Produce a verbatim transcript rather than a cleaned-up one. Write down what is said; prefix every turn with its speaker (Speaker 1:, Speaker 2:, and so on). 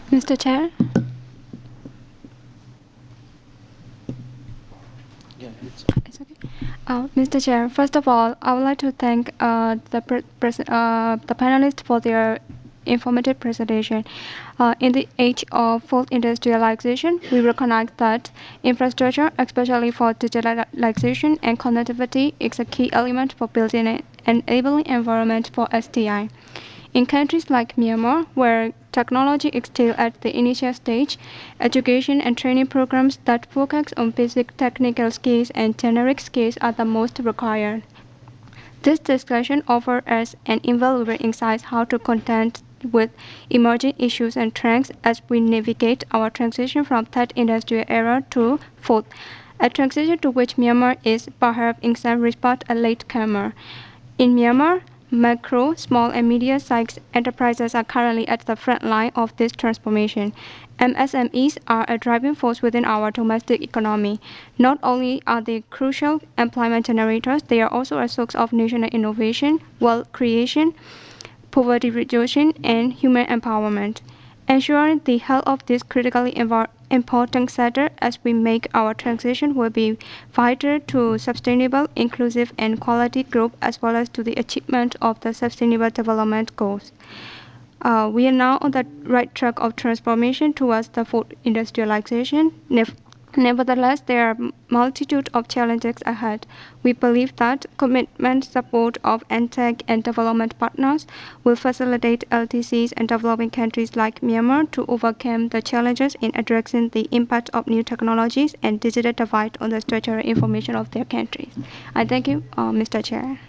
Speaker 1: Mister Chair.
Speaker 2: Yeah, it's
Speaker 1: It's okay. Uh, Mister Chair, first of all, I would like to thank uh, the pre- pres- uh, the panelists for their informative presentation. Uh, in the age of full industrialization, we recognize that infrastructure, especially for digitalization and connectivity, is a key element for building an enabling environment for S T I. In countries like Myanmar, where technology is still at the initial stage, education and training programs that focus on basic technical skills and generic skills are the most required. This discussion offers us an invaluable insight how to contend with emerging issues and trends as we navigate our transition from third industrial era to fourth, a transition to which Myanmar is perhaps in some respects a latecomer. In Myanmar, micro, small and medium-sized enterprises are currently at the front line of this transformation. M S M Es are a driving force within our domestic economy. Not only are they crucial employment generators, they are also a source of national innovation, wealth creation, poverty reduction, and human empowerment. Ensuring the health of this critically important sector as we make our transition will be vital to sustainable, inclusive, and quality growth as well as to the achievement of the Sustainable Development Goals. Uh, we are now on the right track of transformation towards the fourth industrialization. Nef- Nevertheless, there are a multitude of challenges ahead. We believe that commitment support of N T E C and development partners will facilitate L T Cs and developing countries like Myanmar to overcome the challenges in addressing the impact of new technologies and digital divide on the structural information of their countries. I thank you, uh, Mister Chair.